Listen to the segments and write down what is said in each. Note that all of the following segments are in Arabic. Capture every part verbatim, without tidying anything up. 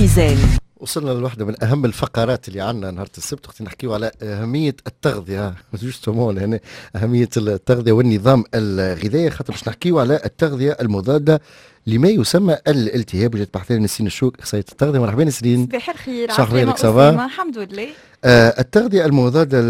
ميزان. وصلنا لواحدة من أهم الفقرات اللي عندنا نهار السبت، وقت نحكيو على أهمية التغذية جوستومون هنا، أهمية التغذية والنظام الغذائي، خاطر باش نحكيو على التغذية المضادة لما يسمى الالتهاب. وجات بحثنا نسرين الشوك، اخصائيه التغذيه. مرحبا نسرين. صباح الخير. عسلامة أسامة. الحمد لله. آه التغذيه المضاده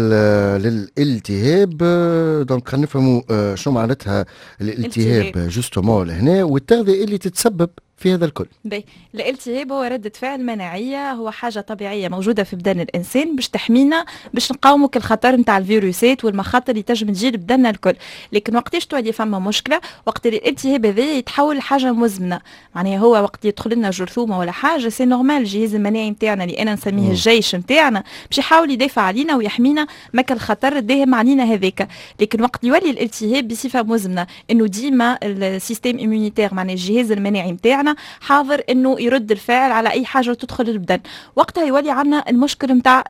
للالتهاب، آه دونك خلينا نفهموا آه شنو معناتها الالتهاب جوستومون هنا، والتغذيه اللي تتسبب في هذا الكل. بي. الالتهاب هو ردة فعل مناعية، هو حاجة طبيعية موجودة في بدن الإنسان باش تحمينا، باش نقاوموا الخطر نتاع الفيروسات والمخاطر اللي تنجم تجي لبدننا الكل. لكن وقتاش تولي فما مشكلة؟ وقت الالتهاب هذا يتحول لحاجة مزمنة، معناها هو وقت يدخل لنا جرثومة ولا حاجة سي نورمال الجهاز المناعي نتاعنا اللي أنا نسميه الجيش نتاعنا باش يحاول يدافع علينا ويحمينا مك الخطر الداهم علينا هذاك. لكن وقت يولي الالتهاب بصفة مزمنة إنه ديما السيستم إيمونيتير معناها الجهاز المناعي نتاعنا حاضر انه يرد الفعل على اي حاجه تدخل البدن، وقتها يولي عندنا المشكل نتاع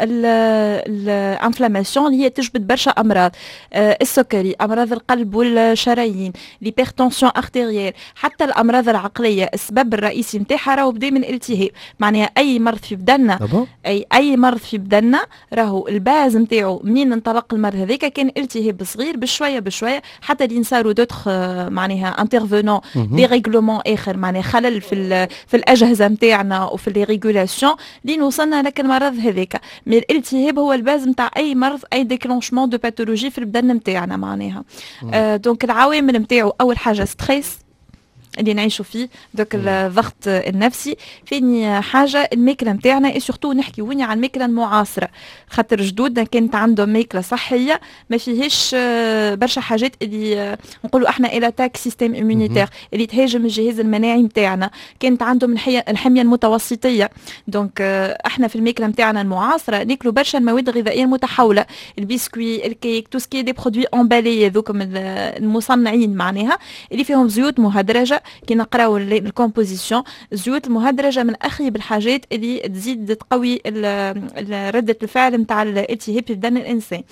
الانفلاماسيون اللي هي تجبد برشا امراض، آه السكري، امراض القلب والشرايين، ليبرتونسيون ارتيريال، حتى الامراض العقليه. السبب الرئيسي نتاعها راهو بدا من الالتهاب، معناها اي مرض في بدننا اي اي مرض في بدننا راهو الباز نتاعو منين انطلق المرض هذاك كان التهاب صغير، بشويه بشويه حتى اللي صاروا دوتخ معناها انترفونون دي ريغلومون اخر، معناها خلل في في الاجهزه نتاعنا وفي لي ريغولاسيون لين وصلنا لك المرض هذاك. مي الالتهاب هو الباز نتاع اي مرض، اي ديكلونشمون دو باثولوجي في البدن نتاعنا معناها. آه دونك العوامل نتاعو اول حاجه ستريس اللي نعيشوا فيه، دوك الضغط النفسي. ثاني حاجه الماكله نتاعنا، سورتو نحكي وين على الماكله المعاصره، خاطر جدودنا كانت عندهم ماكله صحيه ما فيهاش برشا حاجات اللي نقولوا احنا الى تاك سيستم امونيتير اللي تهاجم الجهاز المناعي نتاعنا. كانت عندهم الحميه المتوسطيه، دونك احنا في الماكله نتاعنا المعاصره ناكلوا برشا المواد الغذائيه المتحوله، البسكوي، الكيك، تو سكي دي برودوي امبالي ذوكم المصنعين معناها اللي فيهم زيوت مهدرجه. كي نقراو الكومبوزيسيون، الزيوت المهدرجه من اخيب الحاجات اللي تزيد تقوي رده الفعل نتاع الالتهاب في بدن الانسان.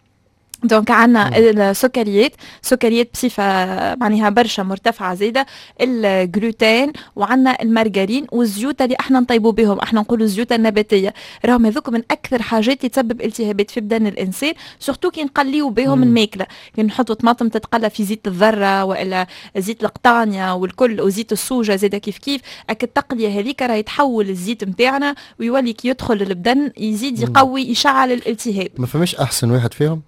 دونك عندنا السكريات، سكريات بصفه معناها برشا مرتفعه زايده، الجلوتين، وعندنا المارغرين والزيوت اللي احنا نطيبوا بهم، احنا نقولوا الزيوت النباتيه، راهم هذوك من اكثر حاجات اللي تسبب التهابات في بدن الانسان، سورتو كي نقليو بهم الماكله، كي نحطوا طماطم تتقلى في زيت الذره والا زيت القطانيه والكل وزيت الصوجه زاده كيف كيف، اك التقليه هذيك راه يتحول الزيت نتاعنا ويولي كي يدخل البدن يزيد يقوي يشعل الالتهاب. ما فماش احسن واحد فيهم؟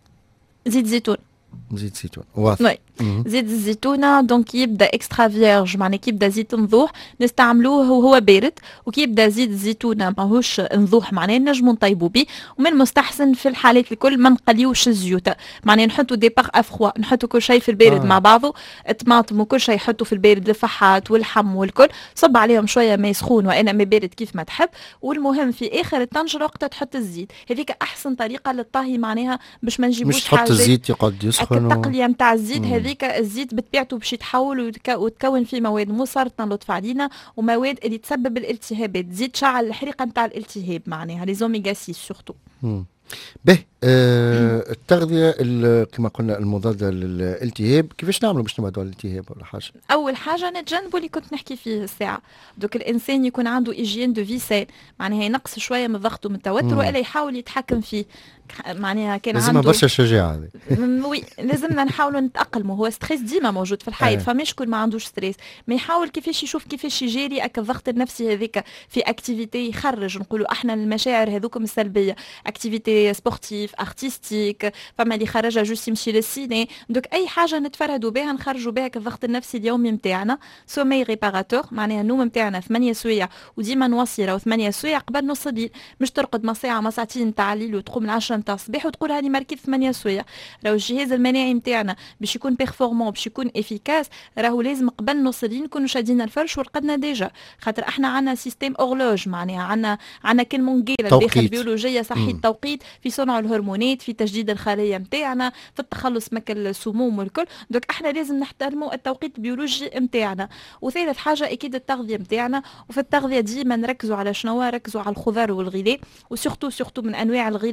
زيت زيتون. زيت زيتون واضح. زيت الزيتونه دونك يبدا اكسترا فيرج، معناه كي يبدا زيت نضوح نستعملوه وهو بارد، وكي يبدا زيت الزيتونه ماهوش نضوح معناه نجمو نطيبوا به. ومن المستحسن في الحالات الكل ما نقليوش الزيوت، معناه نحطوا دي باغ افخوا، نحطوا كل شيء في البارد آه. مع بعضه، الطماطم وكل شيء يحطوا في البارد، الفحات والحم والكل، صب عليهم شويه ماء سخون وانا ماء بارد كيف ما تحب. والمهم في اخر الطنجره وقتها تحط الزيت، هذيك احسن طريقه للطهي معناها باش ما نجيبوش مش تحط الزيت يقعد يسخن. التقليه نتاع الزيت هذيك، الزيت بطبيعته باش يتحول وتكون فيه مواد مسرطنه لطف علينا ومواد اللي تسبب الالتهابات، تزيد شعل الحريقه نتاع الالتهاب معناها لي زوميغا ستة سورتو. به آه التغذيه كما قلنا المضاده للالتهاب، كيفاش نعملوا باش نبعدوا على الالتهاب ولا حاجه؟ اول حاجه نتجنبوا اللي كنت نحكي فيه الساعه، دوك الانسان يكون عنده ايجين دو في سين، معناها ينقص شويه من الضغط ومن التوتر والا يحاول يتحكم فيه، معناها كان عنده لازم برشا شجاعه هذه. وي لازمنا نحاولوا نتاقلموا، هو ستريس ديما موجود في الحياه، فماش كل ما عندوش ستريس، ما يحاول كيفاش يشوف كيفاش يجاري اك الضغط النفسي هذيك في اكتيفيتي يخرج، نقولوا احنا المشاعر هذوكم السلبيه، اكتيفيتي سبورتيف ارتستيك، فما اللي خرجها جوست يمشي للسيني، دوك اي حاجه نتفرهدوا بها نخرجوا بها الضغط النفسي اليومي نتاعنا. سومي ريباراتور، معناها النوم نتاعنا ثمانية سوايع، وديما نوصي راهو ثمانية سوايع قبل نص الليل، مش ترقد ما ساعه ما ساعتين تاع الليل وتقوم العشرة نتاع الصباح وتقول هاني مركز ثمانية سوايع. راهو الجهاز المناعي نتاعنا باش يكون بيرفورمون باش يكون افيكاس، راهو لازم قبل نص الليل نكونوا شادين الفرش ورقدنا ديجا، خاطر احنا عندنا سيستم اورلوج، معناها عندنا عندنا كلمونجيل الداخل البيولوجيه صحي التوقيت في صنع الهرمونات، في تجديد الخلايا نتاعنا، في التخلص من السموم والكل، دوك احنا لازم نحترموا التوقيت البيولوجي نتاعنا. وثالث حاجه اكيد التغذيه نتاعنا، وفي التغذيه ديما نركزوا على شنو، ركزوا على الخضار والغذاء، وسورتو سورتو من انواع الغذاء اللي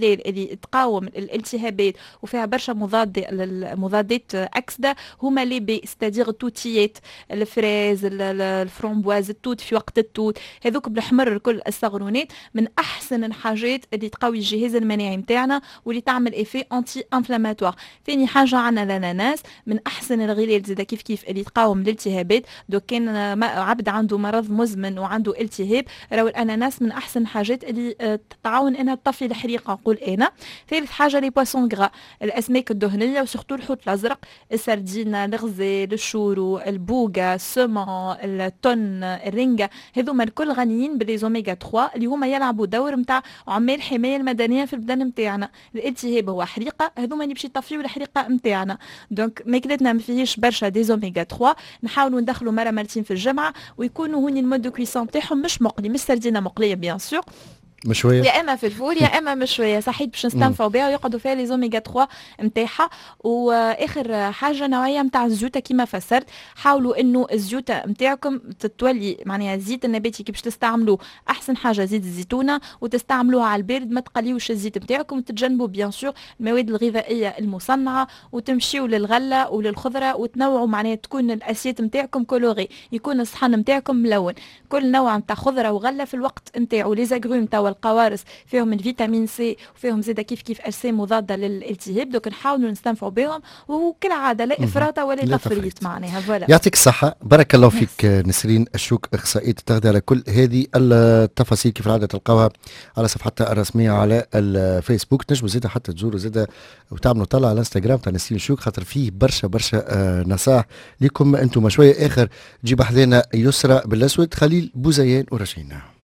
اللي تقاوم الالتهابات وفيها برشا مضاد مضادات اكسده هما لي بي ستادير التوتيات، الفريز، الفرامبواز، التوت في وقت التوت، هذوك بالحمر الكل الصغرونات من احسن الحاجات اللي تقوي الجهاز المناعي نتاعنا واللي تعمل ايفي انتي انفلاماتوار. ثاني حاجه عندنا الاناناس من احسن الغلال زاد كيف كيف اللي تقاوم الالتهابات. دو كان عبد عنده مرض مزمن وعنده التهاب راهو الاناناس من احسن الحاجات اللي تعاون انها تطفي الحريقه نقول انا. ثالث حاجه لي بواسون غرا، الاسماك الدهنيه وسورتو الحوت الازرق، السردين، الغزال، الشورو، البوغا، السمون، التون، الرنجه، هذوما الكل غنيين بالليزوميغا ثلاثة اللي هما يلعبوا دور نتاع عمال الحمايه المدنيه في البدن نتاعنا. الالتهاب هو حريقه، هذوما اللي باش يطفيو الحريقه نتاعنا. دونك ماكلتنا ما فيهش برشا ديزوميغا ثلاثة، نحاولوا ندخلوا مره مرتين في الجمعه ويكونوا هوني المود دو كويسون تاعهم مش مقلي، مش سردينه مقليه بيان سور، مشويه يا اما في الفور يا اما مشويه صحيح باش نستنفعوا بها ويقعدوا فيها لي زوميغا ثلاثة نتاعها. واخر حاجه نوعيه نتاع الزيوت كيما فسرت، حاولوا انه الزيوت نتاعكم تتولي معناها الزيت النباتي كي باش تستعملوه احسن حاجه زيت الزيتونه وتستعملوها على البارد، ما تقليوش الزيت نتاعكم وتتجنبوا بيان سور المواد الغذائيه المصنعه وتمشيوا للغله وللخضره وتنوعوا معناها تكون الاسيات نتاعكم كولوري، يكون الصحن نتاعكم ملون. كل نوع نتاع خضره وغله في الوقت نتاعو. لي زاغروم تاع القوارص فيهم الفيتامين سي وفيهم زيدا كيف كيف ارسام مضاده للالتهاب، دوك نحاولوا نستنفعوا بهم وكالعاده لا افراط ولا تفريط معناها. فوالا يعطيك الصحه، بارك الله فيك نسرين الشوك اخصائيه التغذيه على كل هذه التفاصيل كيف العاده تلقاوها على صفحتها الرسميه على الفيسبوك. تنجموا زيدا حتى تزوروا زيدا وتعملوا طلع على الانستغرام تاع نسرين الشوك خاطر فيه برشا برشا نصائح لكم انتم. شويه اخر تجيب حذينا يسرى بالاسود خليل بوزيان ورجعنا.